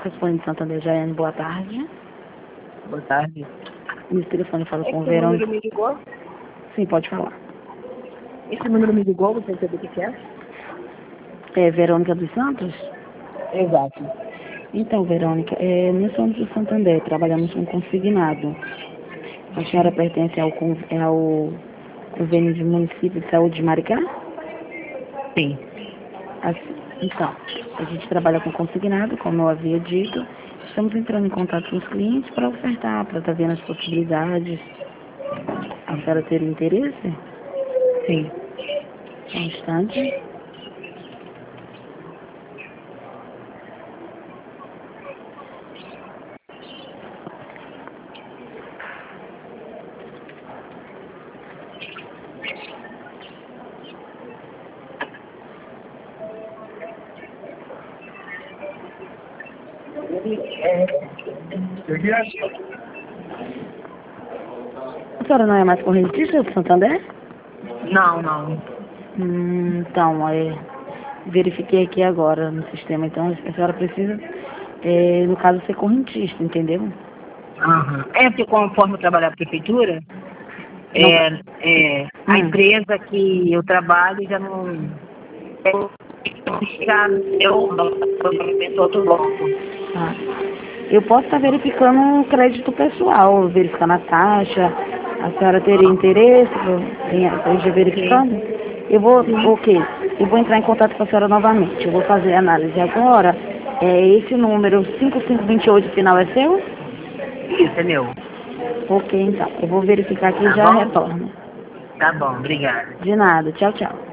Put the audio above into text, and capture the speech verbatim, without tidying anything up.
correspondente de Santander, Jaiane, boa tarde. Boa tarde. Nesse telefone falo Esse com o Verônica. número me ligou? Sim, pode falar. Esse número me ligou, você sabe o que que é? É Verônica dos Santos? Exato. Então, Verônica, é, nós somos do Santander, trabalhamos com consignado. A senhora pertence ao, con- ao convênio de município de saúde de Maricá? Sim. Assim, então, a gente trabalha com consignado, como eu havia dito. Estamos entrando em contato com os clientes para ofertar, para estar vendo as possibilidades. A senhora ter interesse? Sim. Só um instante. A senhora não é mais correntista do Santander? Não, não. Hum, então, é, verifiquei aqui agora no sistema. Então, a senhora precisa, é, no caso, ser correntista, entendeu? Aham. É porque conforme eu trabalho na prefeitura, Não. é, é, a Hum. empresa que eu trabalho já não. Eu já eu não outro bloco. Ah. Eu posso estar verificando um crédito pessoal, verificando a taxa. A senhora teria interesse em esteja verificando? Eu vou, o quê? Eu vou entrar em contato com a senhora novamente. Eu vou fazer a análise agora. É, esse número cinco cinco dois oito final é seu? Isso, é meu. Ok, então. Eu vou verificar aqui e Tá já bom? retorno. Tá bom, obrigada. De nada. Tchau, tchau.